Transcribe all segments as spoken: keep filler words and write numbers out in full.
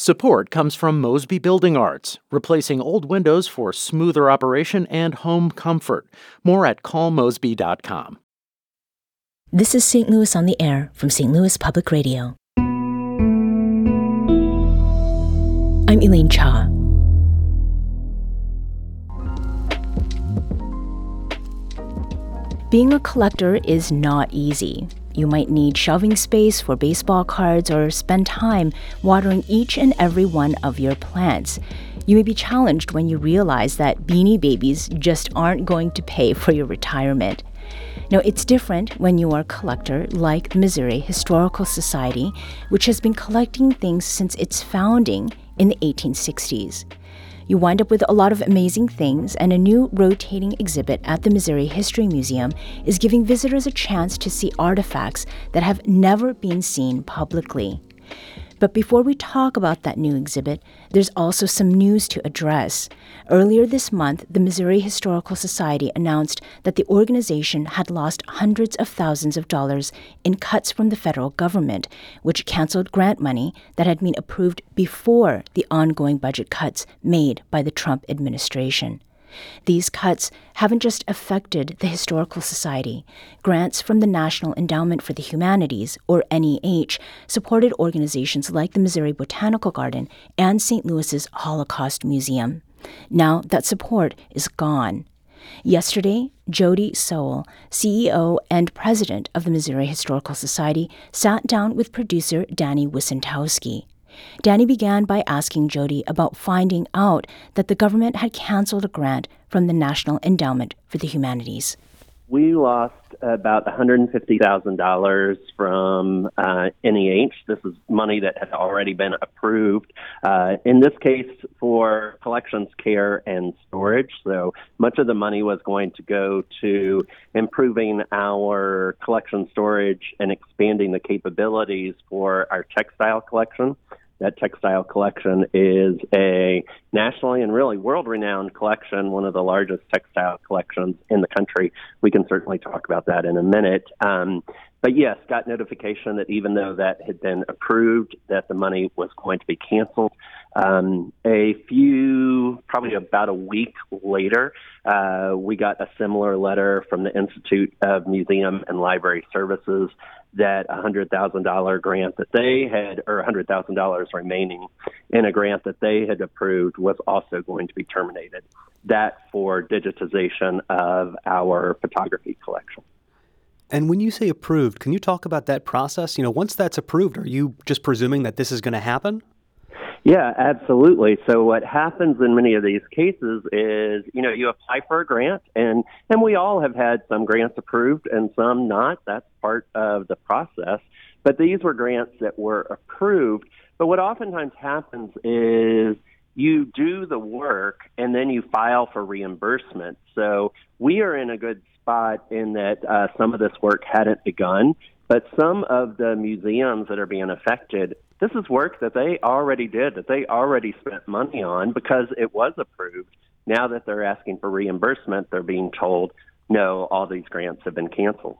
Support comes from Mosby Building Arts, replacing old windows for smoother operation and home comfort. More at call mosby dot com. This is Saint Louis on the Air from Saint Louis Public Radio. I'm Elaine Cha. Being a collector is not easy. You might need shelving space for baseball cards or spend time watering each and every one of your plants. You may be challenged when you realize that Beanie Babies just aren't going to pay for your retirement. Now, it's different when you are a collector like the Missouri Historical Society, which has been collecting things since its founding in the eighteen sixties. You wind up with a lot of amazing things, and a new rotating exhibit at the Missouri History Museum is giving visitors a chance to see artifacts that have never been seen publicly. But before we talk about that new exhibit, there's also some news to address. Earlier this month, the Missouri Historical Society announced that the organization had lost hundreds of thousands of dollars in cuts from the federal government, which canceled grant money that had been approved before the ongoing budget cuts made by the Trump administration. These cuts haven't just affected the Historical Society. Grants from the National Endowment for the Humanities, or N E H, supported organizations like the Missouri Botanical Garden and Saint Louis's Holocaust Museum. Now that support is gone. Yesterday, Jody Sowell, C E O and president of the Missouri Historical Society, sat down with producer Danny Wicentowski. Danny began by asking Jody about finding out that the government had canceled a grant from the National Endowment for the Humanities. We lost about one hundred fifty thousand dollars from uh, N E H. This is money that had already been approved, uh, in this case for collections care and storage. So much of the money was going to go to improving our collection storage and expanding the capabilities for our textile collection. That textile collection is a nationally and really world-renowned collection, one of the largest textile collections in the country. We can certainly talk about that in a minute. Um, but yes, got notification that even though that had been approved, that the money was going to be canceled. Um, a few, probably about a week later, uh, we got a similar letter from the Institute of Museum and Library Services that a one hundred thousand dollars grant that they had, or one hundred thousand dollars remaining in a grant that they had approved, was also going to be terminated. That for digitization of our photography collection. And when you say approved, can you talk about that process? You know, once that's approved, are you just presuming that this is going to happen? Yeah, absolutely. So what happens in many of these cases is, you know, you apply for a grant, and, and we all have had some grants approved and some not. That's part of the process. But these were grants that were approved. But what oftentimes happens is you do the work and then you file for reimbursement. So we are in a good spot in that uh, some of this work hadn't begun, but some of the museums that are being affected, this is work that they already did, that they already spent money on because it was approved. Now that they're asking for reimbursement, they're being told, no, all these grants have been canceled.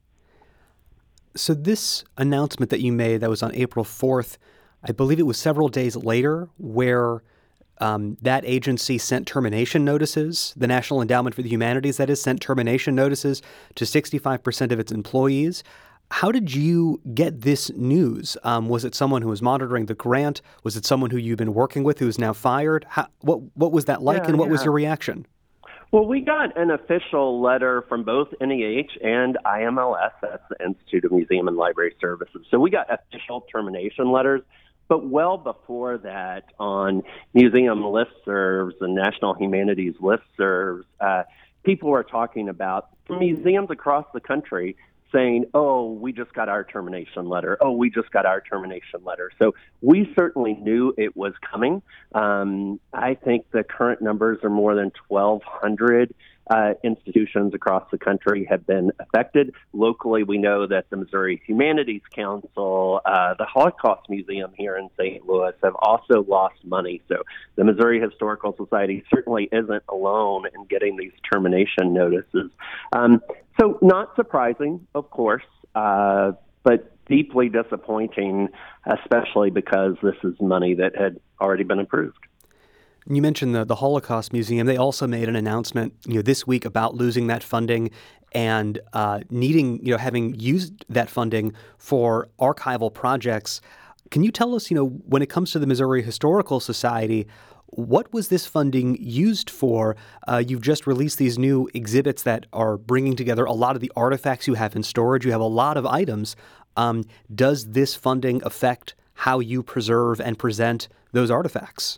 So this announcement that you made, that was on April fourth, I believe it was several days later, where um, that agency sent termination notices, the National Endowment for the Humanities, that is, sent termination notices to sixty-five percent of its employees. How did you get this news? Um, was it someone who was monitoring the grant? Was it someone who you've been working with who is now fired? How, what what was that like, yeah, and what yeah. was your reaction? Well, we got an official letter from both N E H and I M L S, that's the Institute of Museum and Library Services. So we got official termination letters. But well before that, on museum listservs and national humanities listservs, uh, people were talking about museums across the country saying, oh, we just got our termination letter. Oh, we just got our termination letter. So we certainly knew it was coming. Um, I think the current numbers are more than twelve hundred uh, institutions across the country have been affected. Locally, we know that the Missouri Humanities Council, uh, the Holocaust Museum here in Saint Louis have also lost money. So the Missouri Historical Society certainly isn't alone in getting these termination notices. Um, so not surprising, of course. Uh, but deeply disappointing, especially because this is money that had already been approved. You mentioned the, the Holocaust Museum. They also made an announcement, you know, this week about losing that funding and uh, needing, you know, having used that funding for archival projects. Can you tell us, you know, when it comes to the Missouri Historical Society, what was this funding used for? Uh, you've just released these new exhibits that are bringing together a lot of the artifacts you have in storage. You have a lot of items. Um, does this funding affect how you preserve and present those artifacts?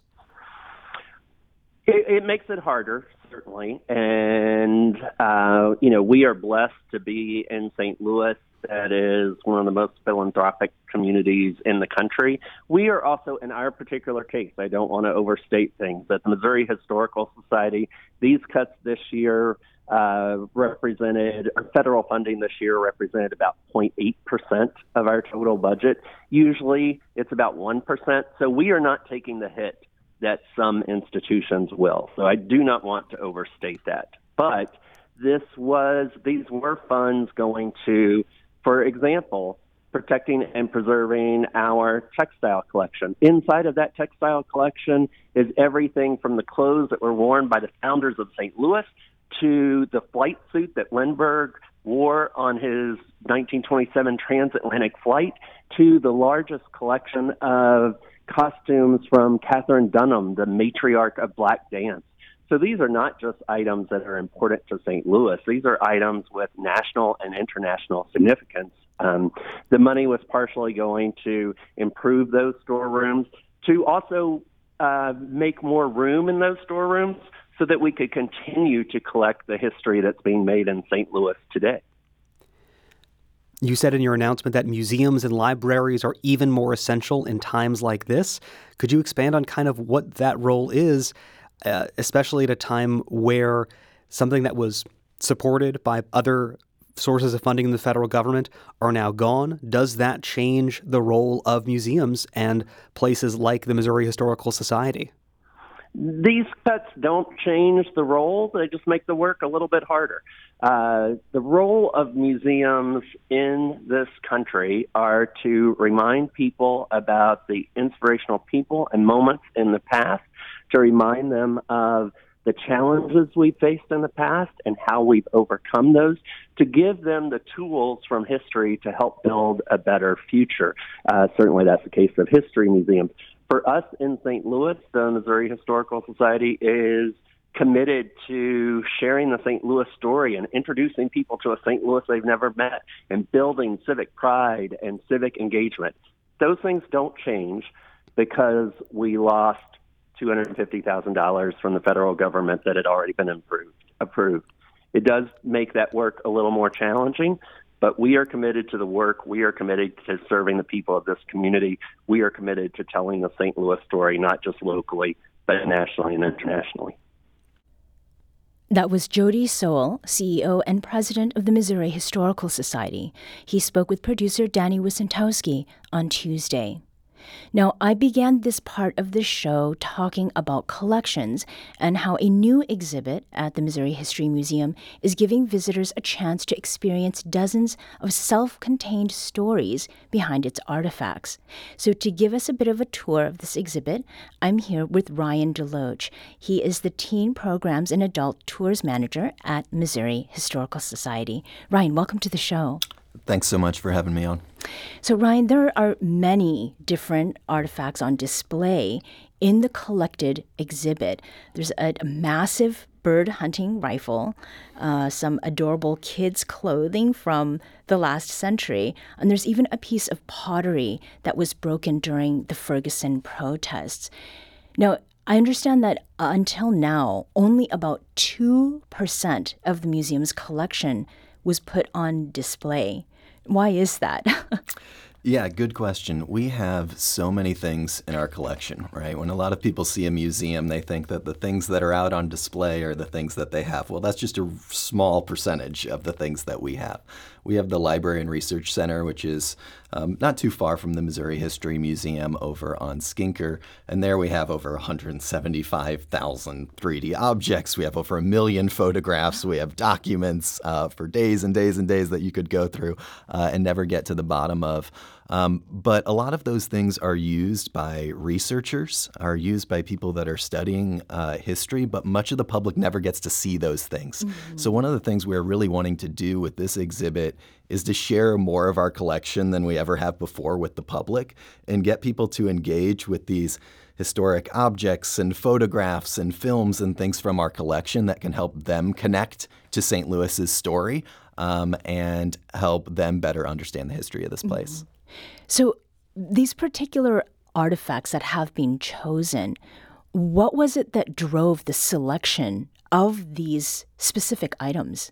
It, it makes it harder, certainly. And, uh, you know, we are blessed to be in Saint Louis. That is one of the most philanthropic communities in the country. We are also, in our particular case, I don't want to overstate things, at the Missouri Historical Society, these cuts this year uh, represented, or federal funding this year represented about zero point eight percent of our total budget. Usually it's about one percent. So we are not taking the hit that some institutions will. So I do not want to overstate that. But this was, these were funds going to, for example, protecting and preserving our textile collection. Inside of that textile collection is everything from the clothes that were worn by the founders of Saint Louis to the flight suit that Lindbergh wore on his nineteen twenty-seven transatlantic flight, to the largest collection of costumes from Katherine Dunham, the matriarch of Black dance. So these are not just items that are important to Saint Louis. These are items with national and international significance. Um, the money was partially going to improve those storerooms, to also uh, make more room in those storerooms so that we could continue to collect the history that's being made in Saint Louis today. You said in your announcement that museums and libraries are even more essential in times like this. Could you expand on kind of what that role is, uh, especially at a time where something that was supported by other sources of funding in the federal government are now gone? Does that change the role of museums and places like the Missouri Historical Society? These cuts don't change the role. They just make the work a little bit harder. Uh, the role of museums in this country are to remind people about the inspirational people and moments in the past, to remind them of the challenges we faced in the past and how we've overcome those, to give them the tools from history to help build a better future. Uh, certainly that's the case of history museums. For us in Saint Louis, the Missouri Historical Society is committed to sharing the Saint Louis story and introducing people to a Saint Louis they've never met, and building civic pride and civic engagement. Those things don't change because we lost two hundred fifty thousand dollars from the federal government that had already been improved, approved. It does make that work a little more challenging, but we are committed to the work. We are committed to serving the people of this community. We are committed to telling the Saint Louis story, not just locally, but nationally and internationally. That was Jody Sowell, C E O and President of the Missouri Historical Society. He spoke with producer Danny Wicentowski on Tuesday. Now, I began this part of the show talking about collections and how a new exhibit at the Missouri History Museum is giving visitors a chance to experience dozens of self-contained stories behind its artifacts. So to give us a bit of a tour of this exhibit, I'm here with Ryan Deloach. He is the Teen Programs and Adult Tours Manager at Missouri Historical Society. Ryan, welcome to the show. Thanks so much for having me on. So, Ryan, there are many different artifacts on display in the collected exhibit. There's a, a massive bird hunting rifle, uh, some adorable kids' clothing from the last century, and there's even a piece of pottery that was broken during the Ferguson protests. Now, I understand that uh, until now, only about two percent of the museum's collection was put on display. Why is that? Yeah, good question. We have so many things in our collection, right? When a lot of people see a museum, they think that the things that are out on display are the things that they have. Well, that's just a small percentage of the things that we have. We have the Library and Research Center, which is um, not too far from the Missouri History Museum over on Skinker. And there we have over one hundred seventy-five thousand three D objects. We have over a million photographs. We have documents uh, for days and days and days that you could go through uh, and never get to the bottom of. Um, but a lot of those things are used by researchers, are used by people that are studying uh, history, but much of the public never gets to see those things. Mm-hmm. So one of the things we're really wanting to do with this exhibit is to share more of our collection than we ever have before with the public and get people to engage with these historic objects and photographs and films and things from our collection that can help them connect to Saint Louis's story um, and help them better understand the history of this place. Mm-hmm. So these particular artifacts that have been chosen, what was it that drove the selection of these specific items?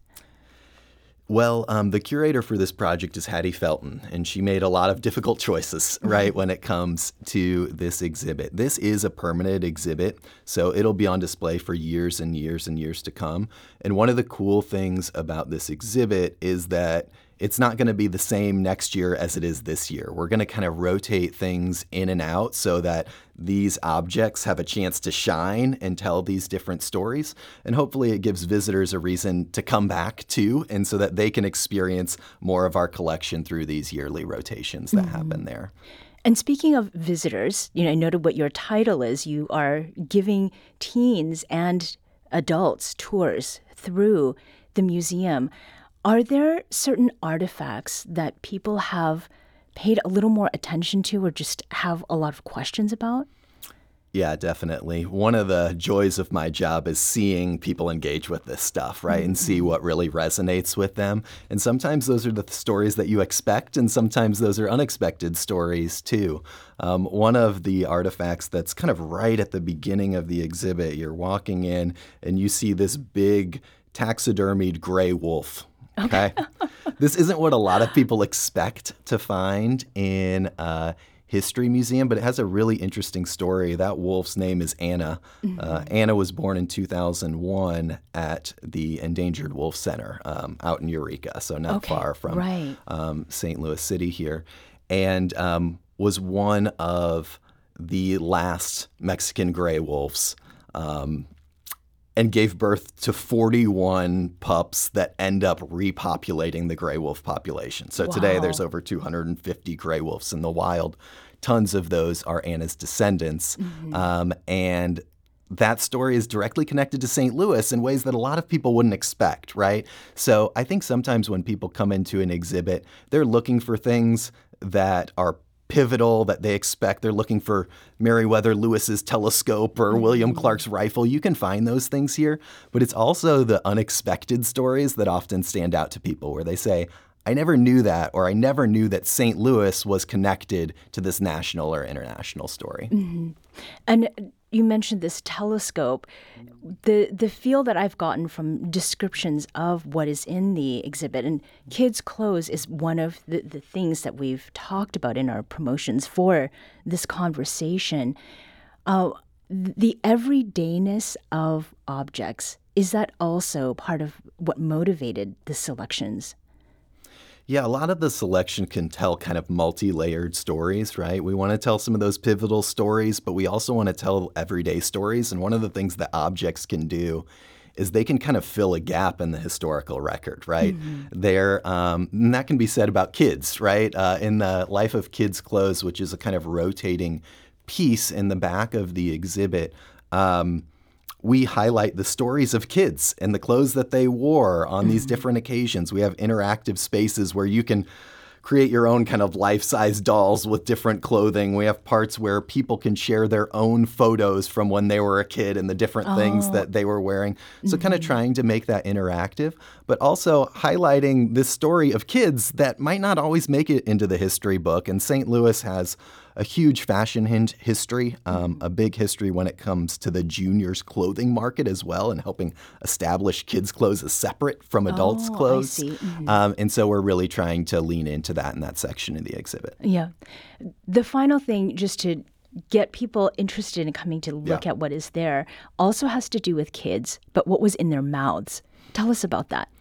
Well, um, the curator for this project is Hattie Felton, and she made a lot of difficult choices, right, when it comes to this exhibit. This is a permanent exhibit, so it'll be on display for years and years and years to come. And one of the cool things about this exhibit is that it's not going to be the same next year as it is this year. We're going to kind of rotate things in and out so that these objects have a chance to shine and tell these different stories. And hopefully it gives visitors a reason to come back too, and so that they can experience more of our collection through these yearly rotations that mm-hmm. happen there. And speaking of visitors, you know, I noted what your title is. You are giving teens and adults tours through the museum. Are there certain artifacts that people have paid a little more attention to or just have a lot of questions about? Yeah, definitely. One of the joys of my job is seeing people engage with this stuff, right, mm-hmm. and see what really resonates with them. And sometimes those are the stories that you expect, and sometimes those are unexpected stories, too. Um, one of the artifacts that's kind of right at the beginning of the exhibit, you're walking in, and you see this big taxidermied gray wolf. Okay. This isn't what a lot of people expect to find in a history museum, but it has a really interesting story. That wolf's name is Anna. Mm-hmm. Uh, Anna was born in two thousand one at the Endangered Wolf Center um, out in Eureka, so not okay. far from right. um, Saint Louis City here, and um, was one of the last Mexican gray wolves. Um, and gave birth to forty-one pups that end up repopulating the gray wolf population. So wow. today there's over two hundred fifty gray wolves in the wild. Tons of those are Anna's descendants. Mm-hmm. Um, and that story is directly connected to Saint Louis in ways that a lot of people wouldn't expect, right? So I think sometimes when people come into an exhibit, they're looking for things that are pivotal, that they expect. They're looking for Meriwether Lewis's telescope or William Clark's rifle. You can find those things here, but it's also the unexpected stories that often stand out to people where they say, I never knew that, or I never knew that Saint Louis was connected to this national or international story. Mm-hmm. And you mentioned this telescope. The the feel that I've gotten from descriptions of what is in the exhibit, and kids' clothes is one of the, the things that we've talked about in our promotions for this conversation. Uh, the everydayness of objects, is that also part of what motivated the selections? Yeah, a lot of the selection can tell kind of multi-layered stories, right? We want to tell some of those pivotal stories, but we also want to tell everyday stories. And one of the things that objects can do is they can kind of fill a gap in the historical record, right? Mm-hmm. They're, um, and that can be said about kids, right? Uh, in the Life of Kids' Clothes, which is a kind of rotating piece in the back of the exhibit, um, we highlight the stories of kids and the clothes that they wore on these different occasions. We have interactive spaces where you can create your own kind of life-size dolls with different clothing. We have parts where people can share their own photos from when they were a kid and the different oh. things that they were wearing. So mm-hmm. kind of trying to make that interactive, but also highlighting this story of kids that might not always make it into the history book. And Saint Louis has a huge fashion hin- history, um, a big history when it comes to the juniors clothing market as well, and helping establish kids' clothes as separate from adults' oh, clothes. I see. Mm-hmm. Um, and so we're really trying to lean into that in that section of the exhibit. Yeah. The final thing, just to get people interested in coming to look yeah. at what is there, also has to do with kids, but what was in their mouths. Tell us about that.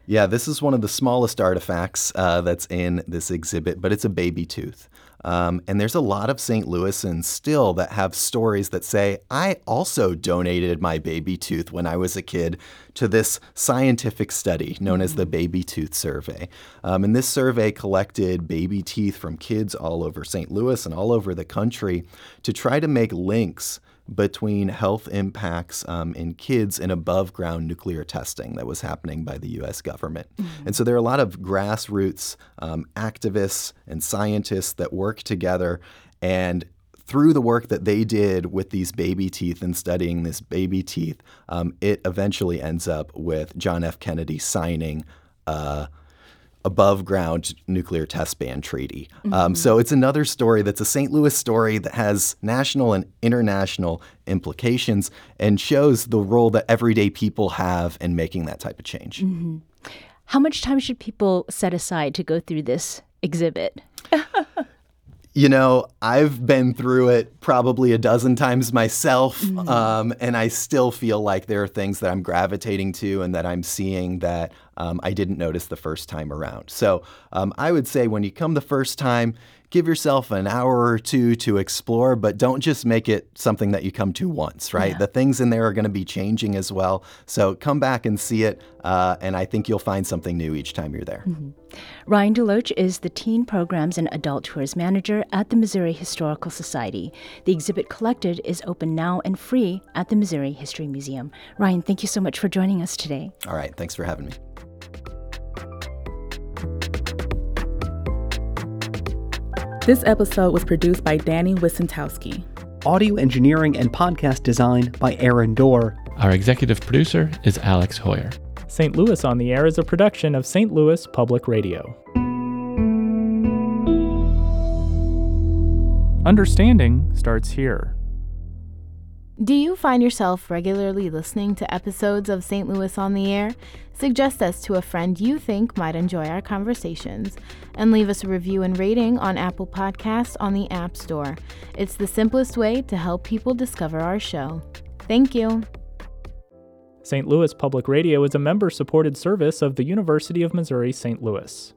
Yeah, this is one of the smallest artifacts uh, that's in this exhibit, but it's a baby tooth. Um, and there's a lot of Saint Louisans still that have stories that say, I also donated my baby tooth when I was a kid to this scientific study known as the Baby Tooth Survey. Um, and this survey collected baby teeth from kids all over Saint Louis and all over the country to try to make links between health impacts um, in kids and above ground nuclear testing that was happening by the U S government. Mm-hmm. And so there are a lot of grassroots um, activists and scientists that work together, and through the work that they did with these baby teeth and studying this baby teeth, um, it eventually ends up with John F. Kennedy signing uh, above ground nuclear test ban treaty. Mm-hmm. Um, so it's another story that's a Saint Louis story that has national and international implications and shows the role that everyday people have in making that type of change. Mm-hmm. How much time should people set aside to go through this exhibit? You know, I've been through it probably a dozen times myself, mm-hmm. um, and I still feel like there are things that I'm gravitating to and that I'm seeing that um, I didn't notice the first time around. So um, I would say when you come the first time, give yourself an hour or two to explore, but don't just make it something that you come to once, right? Yeah. The things in there are going to be changing as well. So come back and see it, uh, and I think you'll find something new each time you're there. Mm-hmm. Ryan DeLoach is the Teen Programs and Adult Tours Manager at the Missouri Historical Society. The exhibit collected is open now and free at the Missouri History Museum. Ryan, thank you so much for joining us today. All right, thanks for having me. This episode was produced by Danny Wissentowski. Audio engineering and podcast design by Aaron Dorr. Our executive producer is Alex Hoyer. Saint Louis on the Air is a production of Saint Louis Public Radio. Understanding starts here. Do you find yourself regularly listening to episodes of Saint Louis on the Air? Suggest us to a friend you think might enjoy our conversations, and leave us a review and rating on Apple Podcasts on the App Store. It's the simplest way to help people discover our show. Thank you. Saint Louis Public Radio is a member-supported service of the University of Missouri Saint Louis.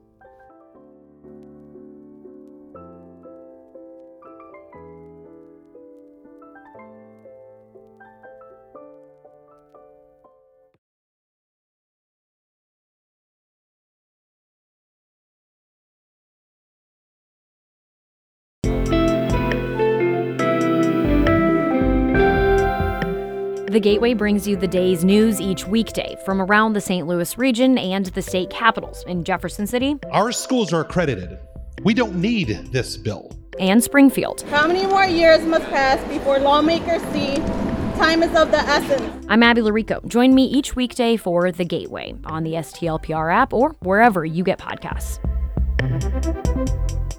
The Gateway brings you the day's news each weekday from around the Saint Louis region and the state capitals in Jefferson City. Our schools are accredited. We don't need this bill. And Springfield. How many more years must pass before lawmakers see time is of the essence? I'm Abby Larico. Join me each weekday for The Gateway on the S T L P R app or wherever you get podcasts.